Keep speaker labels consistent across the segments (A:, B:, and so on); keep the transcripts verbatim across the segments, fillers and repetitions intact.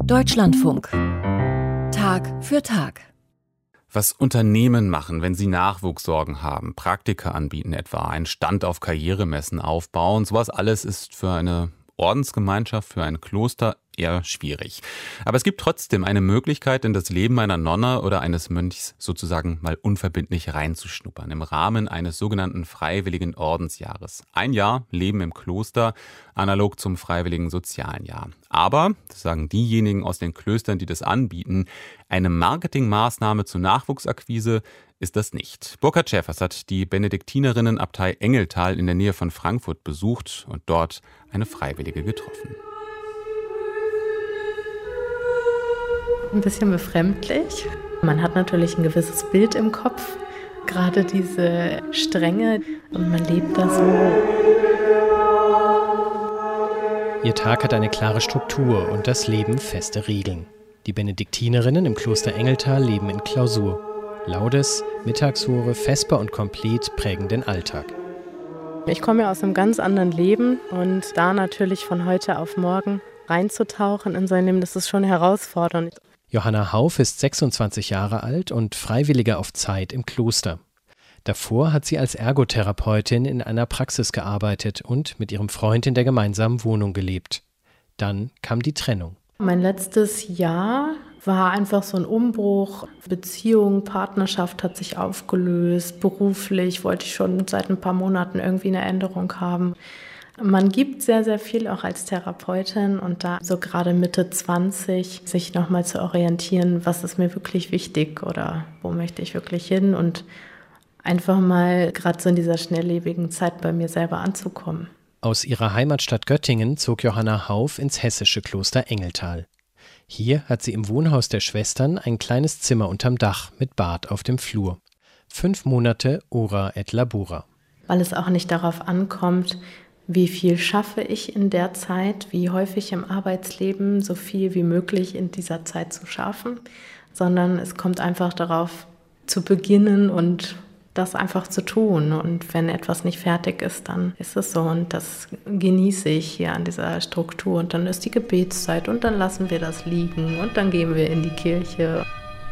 A: Deutschlandfunk. Tag für Tag.
B: Was Unternehmen machen, wenn sie Nachwuchssorgen haben, Praktika anbieten etwa, einen Stand auf Karrieremessen aufbauen, sowas alles ist für eine Ordensgemeinschaft, für ein Kloster eher schwierig. Aber es gibt trotzdem eine Möglichkeit, in das Leben einer Nonne oder eines Mönchs sozusagen mal unverbindlich reinzuschnuppern, im Rahmen eines sogenannten Freiwilligen Ordensjahres. Ein Jahr Leben im Kloster, analog zum Freiwilligen Sozialen Jahr. Aber, das sagen diejenigen aus den Klöstern, die das anbieten, eine Marketingmaßnahme zur Nachwuchsakquise ist das nicht. Burkhard Schäfers hat die Benediktinerinnenabtei Engeltal in der Nähe von Frankfurt besucht und dort eine Freiwillige getroffen.
C: Ein bisschen befremdlich. Man hat natürlich ein gewisses Bild im Kopf, gerade diese Strenge, und man lebt da so.
D: Ihr Tag hat eine klare Struktur und das Leben feste Regeln. Die Benediktinerinnen im Kloster Engeltal leben in Klausur. Laudes, Mittagshore, Vesper und Komplet prägen den Alltag.
C: Ich komme ja aus einem ganz anderen Leben und da natürlich von heute auf morgen reinzutauchen in sein Leben, das ist schon herausfordernd.
D: Johanna Hauf ist sechsundzwanzig Jahre alt und Freiwillige auf Zeit im Kloster. Davor hat sie als Ergotherapeutin in einer Praxis gearbeitet und mit ihrem Freund in der gemeinsamen Wohnung gelebt. Dann kam die Trennung.
C: Mein letztes Jahr war einfach so ein Umbruch. Beziehung, Partnerschaft hat sich aufgelöst. Beruflich wollte ich schon seit ein paar Monaten irgendwie eine Änderung haben. Man gibt sehr, sehr viel auch als Therapeutin und da so gerade Mitte zwanzig sich nochmal zu orientieren, was ist mir wirklich wichtig oder wo möchte ich wirklich hin und einfach mal gerade so in dieser schnelllebigen Zeit bei mir selber anzukommen.
D: Aus ihrer Heimatstadt Göttingen zog Johanna Hauf ins hessische Kloster Engeltal. Hier hat sie im Wohnhaus der Schwestern ein kleines Zimmer unterm Dach mit Bad auf dem Flur. Fünf Monate ora et labora.
C: Weil es auch nicht darauf ankommt, wie viel schaffe ich in der Zeit, wie häufig im Arbeitsleben so viel wie möglich in dieser Zeit zu schaffen, sondern es kommt einfach darauf zu beginnen und das einfach zu tun. Und wenn etwas nicht fertig ist, dann ist es so und das genieße ich hier an dieser Struktur. Und dann ist die Gebetszeit und dann lassen wir das liegen und dann gehen wir in die Kirche.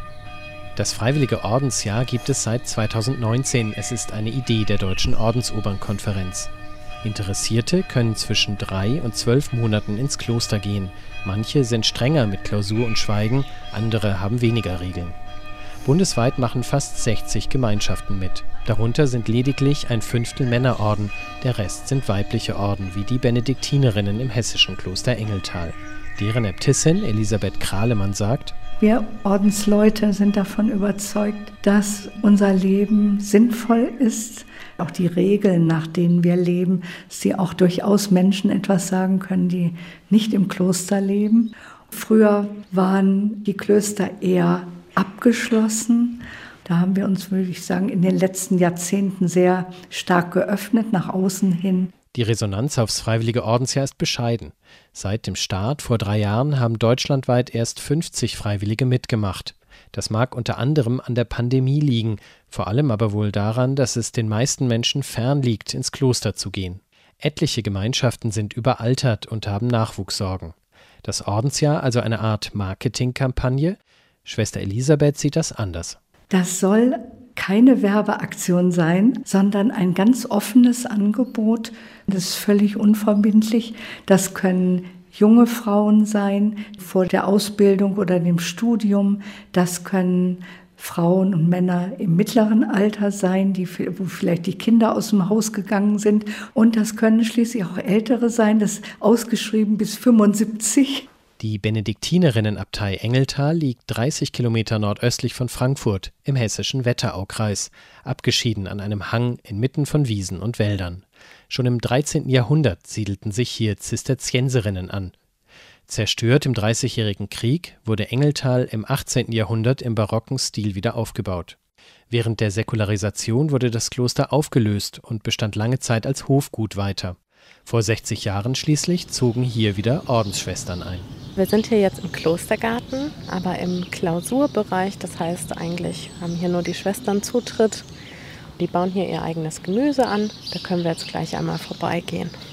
D: Das Freiwillige Ordensjahr gibt es seit zweitausendneunzehn. Es ist eine Idee der Deutschen Ordensobernkonferenz. Interessierte können zwischen drei und zwölf Monaten ins Kloster gehen. Manche sind strenger mit Klausur und Schweigen, andere haben weniger Regeln. Bundesweit machen fast sechzig Gemeinschaften mit. Darunter sind lediglich ein Fünftel Männerorden, der Rest sind weibliche Orden, wie die Benediktinerinnen im hessischen Kloster Engeltal. Deren Äbtissin Elisabeth Kralemann sagt:
E: Wir Ordensleute sind davon überzeugt, dass unser Leben sinnvoll ist. Auch die Regeln, nach denen wir leben, sie auch durchaus Menschen etwas sagen können, die nicht im Kloster leben. Früher waren die Klöster eher abgeschlossen. Da haben wir uns, würde ich sagen, in den letzten Jahrzehnten sehr stark geöffnet, nach außen hin.
D: Die Resonanz aufs Freiwillige Ordensjahr ist bescheiden. Seit dem Start vor drei Jahren haben deutschlandweit erst fünfzig Freiwillige mitgemacht. Das mag unter anderem an der Pandemie liegen, vor allem aber wohl daran, dass es den meisten Menschen fern liegt, ins Kloster zu gehen. Etliche Gemeinschaften sind überaltert und haben Nachwuchssorgen. Das Ordensjahr also eine Art Marketingkampagne? Schwester Elisabeth sieht das anders.
E: Das soll keine Werbeaktion sein, sondern ein ganz offenes Angebot. Das ist völlig unverbindlich. Das können junge Frauen sein, vor der Ausbildung oder dem Studium. Das können Frauen und Männer im mittleren Alter sein, die, wo vielleicht die Kinder aus dem Haus gegangen sind. Und das können schließlich auch Ältere sein, das ist ausgeschrieben bis fünfundsiebzig.
D: Die Benediktinerinnenabtei Engeltal liegt dreißig Kilometer nordöstlich von Frankfurt im hessischen Wetteraukreis, abgeschieden an einem Hang inmitten von Wiesen und Wäldern. Schon im dreizehnten Jahrhundert siedelten sich hier Zisterzienserinnen an. Zerstört im Dreißigjährigen Krieg wurde Engeltal im achtzehnten Jahrhundert im barocken Stil wieder aufgebaut. Während der Säkularisation wurde das Kloster aufgelöst und bestand lange Zeit als Hofgut weiter. Vor sechzig Jahren schließlich zogen hier wieder Ordensschwestern ein.
C: Wir sind hier jetzt im Klostergarten, aber im Klausurbereich. Das heißt, eigentlich haben hier nur die Schwestern Zutritt. Die bauen hier ihr eigenes Gemüse an. Da können wir jetzt gleich einmal vorbeigehen.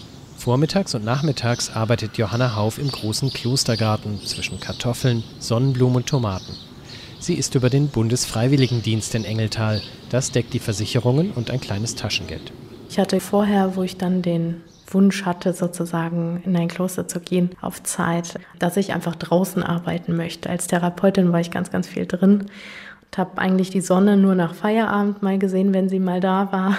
D: Vormittags und nachmittags arbeitet Johanna Hauf im großen Klostergarten zwischen Kartoffeln, Sonnenblumen und Tomaten. Sie ist über den Bundesfreiwilligendienst in Engeltal. Das deckt die Versicherungen und ein kleines Taschengeld.
C: Ich hatte vorher, wo ich dann den Wunsch hatte, sozusagen in ein Kloster zu gehen, auf Zeit, dass ich einfach draußen arbeiten möchte. Als Therapeutin war ich ganz, ganz viel drin und habe eigentlich die Sonne nur nach Feierabend mal gesehen, wenn sie mal da war.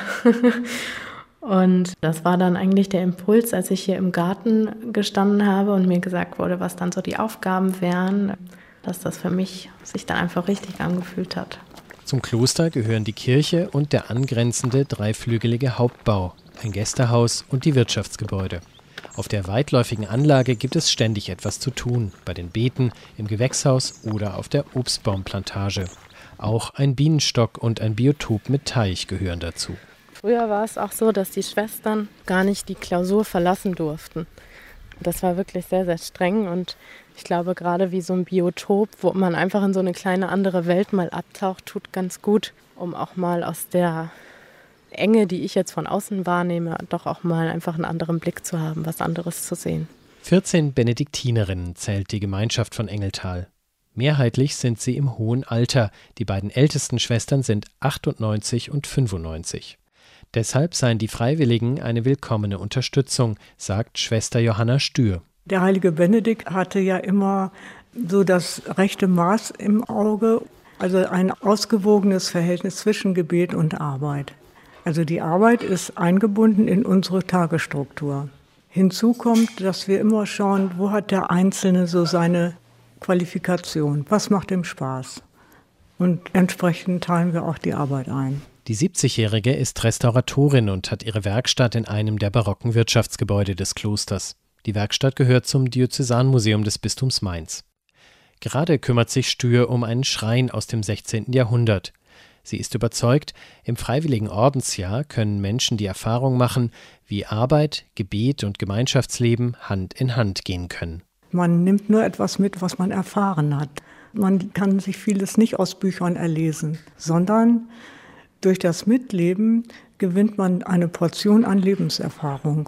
C: Und das war dann eigentlich der Impuls, als ich hier im Garten gestanden habe und mir gesagt wurde, was dann so die Aufgaben wären, dass das für mich sich dann einfach richtig angefühlt hat.
D: Zum Kloster gehören die Kirche und der angrenzende dreiflügelige Hauptbau, ein Gästehaus und die Wirtschaftsgebäude. Auf der weitläufigen Anlage gibt es ständig etwas zu tun, bei den Beeten, im Gewächshaus oder auf der Obstbaumplantage. Auch ein Bienenstock und ein Biotop mit Teich gehören dazu.
C: Früher war es auch so, dass die Schwestern gar nicht die Klausur verlassen durften. Das war wirklich sehr, sehr streng und ich glaube, gerade wie so ein Biotop, wo man einfach in so eine kleine andere Welt mal abtaucht, tut ganz gut, um auch mal aus der Enge, die ich jetzt von außen wahrnehme, doch auch mal einfach einen anderen Blick zu haben, was anderes zu sehen.
D: vierzehn Benediktinerinnen zählt die Gemeinschaft von Engeltal. Mehrheitlich sind sie im hohen Alter. Die beiden ältesten Schwestern sind achtundneunzig und fünfundneunzig. Deshalb seien die Freiwilligen eine willkommene Unterstützung, sagt Schwester Johanna Stür.
F: Der heilige Benedikt hatte ja immer so das rechte Maß im Auge, also ein ausgewogenes Verhältnis zwischen Gebet und Arbeit. Also die Arbeit ist eingebunden in unsere Tagesstruktur. Hinzu kommt, dass wir immer schauen, wo hat der Einzelne so seine Qualifikation, was macht ihm Spaß. Und entsprechend teilen wir auch die Arbeit ein.
D: Die siebzigjährige ist Restauratorin und hat ihre Werkstatt in einem der barocken Wirtschaftsgebäude des Klosters. Die Werkstatt gehört zum Diözesanmuseum des Bistums Mainz. Gerade kümmert sich Stür um einen Schrein aus dem sechzehnten Jahrhundert. Sie ist überzeugt, im freiwilligen Ordensjahr können Menschen die Erfahrung machen, wie Arbeit, Gebet und Gemeinschaftsleben Hand in Hand gehen können.
F: Man nimmt nur etwas mit, was man erfahren hat. Man kann sich vieles nicht aus Büchern erlesen, sondern durch das Mitleben gewinnt man eine Portion an Lebenserfahrung.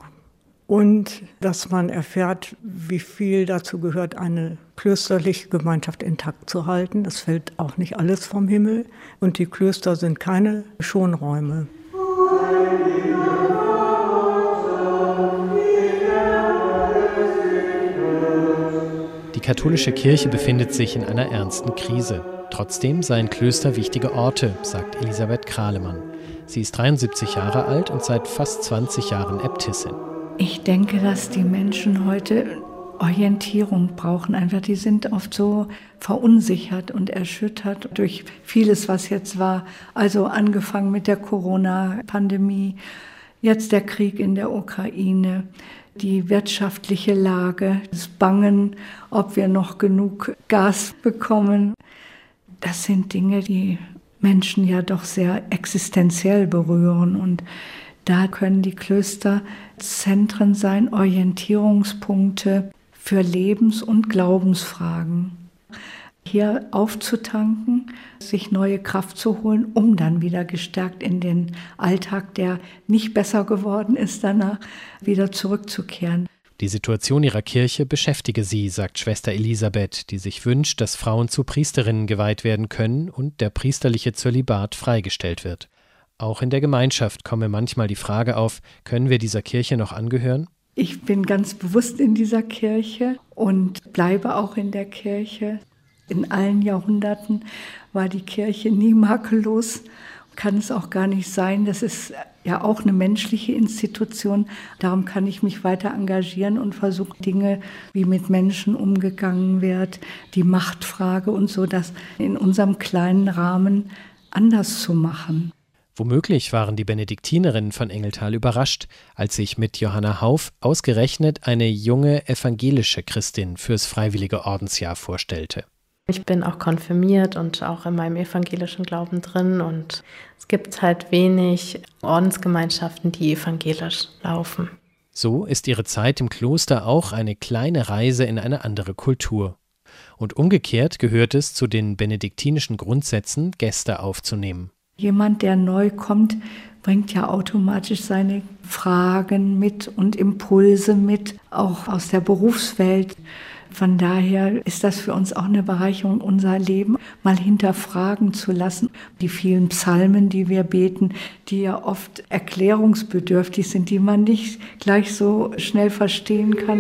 F: Und dass man erfährt, wie viel dazu gehört, eine klösterliche Gemeinschaft intakt zu halten. Das fällt auch nicht alles vom Himmel. Und die Klöster sind keine Schonräume.
D: Die katholische Kirche befindet sich in einer ernsten Krise. Trotzdem seien Klöster wichtige Orte, sagt Elisabeth Kralemann. Sie ist dreiundsiebzig Jahre alt und seit fast zwanzig Jahren Äbtissin.
E: Ich denke, dass die Menschen heute Orientierung brauchen. Einfach, die sind oft so verunsichert und erschüttert durch vieles, was jetzt war. Also angefangen mit der Corona-Pandemie, jetzt der Krieg in der Ukraine, die wirtschaftliche Lage, das Bangen, ob wir noch genug Gas bekommen. Das sind Dinge, die Menschen ja doch sehr existenziell berühren. Und da können die Klöster Zentren sein, Orientierungspunkte für Lebens- und Glaubensfragen. Hier aufzutanken, sich neue Kraft zu holen, um dann wieder gestärkt in den Alltag, der nicht besser geworden ist, danach wieder zurückzukehren.
D: Die Situation ihrer Kirche beschäftige sie, sagt Schwester Elisabeth, die sich wünscht, dass Frauen zu Priesterinnen geweiht werden können und der priesterliche Zölibat freigestellt wird. Auch in der Gemeinschaft komme manchmal die Frage auf, können wir dieser Kirche noch angehören?
E: Ich bin ganz bewusst in dieser Kirche und bleibe auch in der Kirche. In allen Jahrhunderten war die Kirche nie makellos, kann es auch gar nicht sein. Das ist ja auch eine menschliche Institution. Darum kann ich mich weiter engagieren und versuche Dinge, wie mit Menschen umgegangen wird, die Machtfrage und so, das in unserem kleinen Rahmen anders zu machen.
D: Womöglich waren die Benediktinerinnen von Engeltal überrascht, als sich mit Johanna Hauf ausgerechnet eine junge evangelische Christin fürs freiwillige Ordensjahr vorstellte.
C: Ich bin auch konfirmiert und auch in meinem evangelischen Glauben drin und es gibt halt wenig Ordensgemeinschaften, die evangelisch laufen.
D: So ist ihre Zeit im Kloster auch eine kleine Reise in eine andere Kultur. Und umgekehrt gehört es zu den benediktinischen Grundsätzen, Gäste aufzunehmen.
E: Jemand, der neu kommt, bringt ja automatisch seine Fragen mit und Impulse mit, auch aus der Berufswelt. Von daher ist das für uns auch eine Bereicherung, unser Leben mal hinterfragen zu lassen. Die vielen Psalmen, die wir beten, die ja oft erklärungsbedürftig sind, die man nicht gleich so schnell verstehen kann.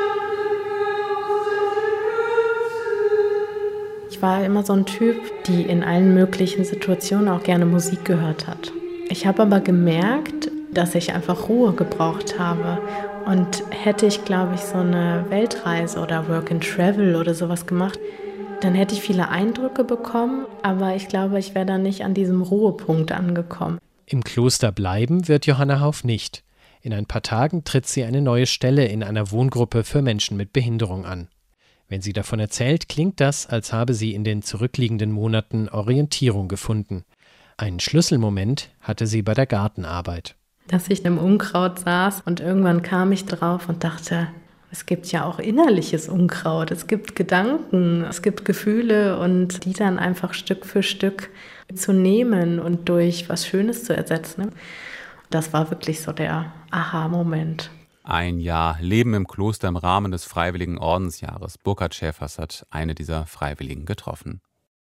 C: Ich war immer so ein Typ, die in allen möglichen Situationen auch gerne Musik gehört hat. Ich habe aber gemerkt, dass ich einfach Ruhe gebraucht habe. Und hätte ich, glaube ich, so eine Weltreise oder Work and Travel oder sowas gemacht, dann hätte ich viele Eindrücke bekommen, aber ich glaube, ich wäre dann nicht an diesem Ruhepunkt angekommen.
D: Im Kloster bleiben wird Johanna Hauff nicht. In ein paar Tagen tritt sie eine neue Stelle in einer Wohngruppe für Menschen mit Behinderung an. Wenn sie davon erzählt, klingt das, als habe sie in den zurückliegenden Monaten Orientierung gefunden. Einen Schlüsselmoment hatte sie bei der Gartenarbeit.
C: Dass ich im Unkraut saß und irgendwann kam ich drauf und dachte, es gibt ja auch innerliches Unkraut, es gibt Gedanken, es gibt Gefühle und die dann einfach Stück für Stück zu nehmen und durch was Schönes zu ersetzen. Das war wirklich so der Aha-Moment.
B: Ein Jahr Leben im Kloster im Rahmen des Freiwilligen Ordensjahres. Burkhard Schäfers hat eine dieser Freiwilligen getroffen.